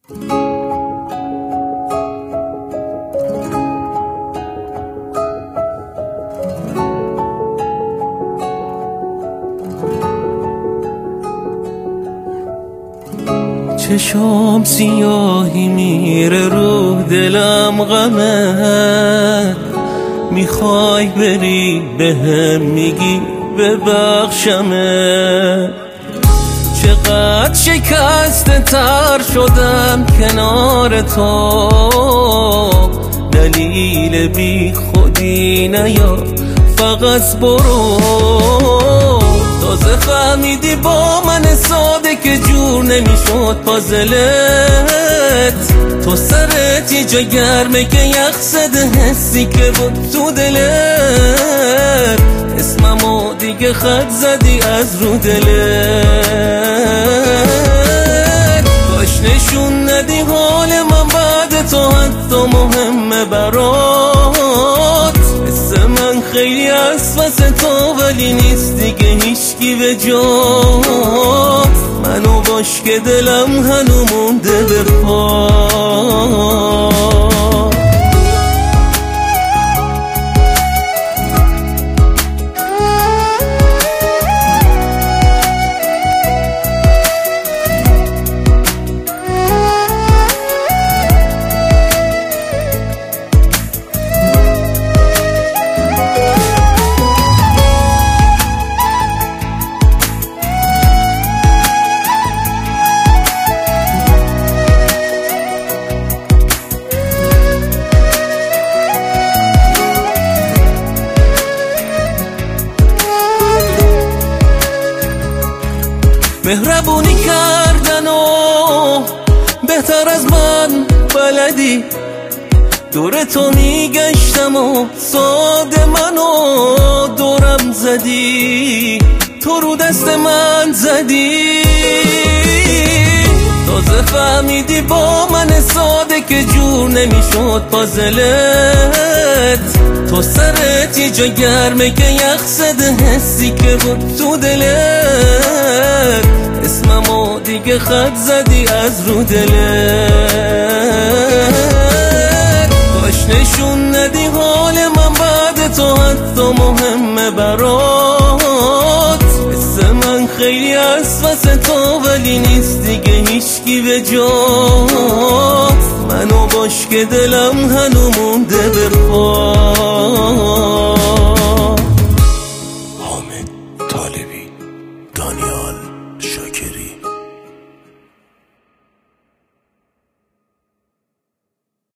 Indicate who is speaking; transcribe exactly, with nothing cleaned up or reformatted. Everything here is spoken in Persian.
Speaker 1: چشام سیاهی میره رو دلم غمه، میخوای بری بهم میگی ببخشمه. چقدر شکسته تر شدم کنار تو، دلیل بی خودی نیا فقط برو. تازه فهمیدی با من ساده که جور نمیشد پازلت، تو سرت یه جا گرمه که یخ زده حسی که بود تو دلت، اسممو دیگه خط زدی از رو دلت. باش نشون ندی حال من بعد تو حتی مهمه برات، حس من خیلی از واسه تو ولی نیست دیگه هیچکی به جات. منو باش که دلم هنو مونده به پا. مهربونی کردن و بهتر از من بلدی، دور تو میگشتم و ساده منو دورم زدی، تو رو دست من زدی. تازه فهمیدی با من ساده که جور نمیشد پازلت، تو سرت یه جا گرمه که یخ زده حسی که بود تو دلت، اسممو دیگه خط زدی از رو دلت. باش نشون ندی حال من بعد تو حتی مهمه برات، حس من خیلی از واسه تو ولی نیست دیگه هیچکی به جات. منو باش که دلم هنو مونده به پا.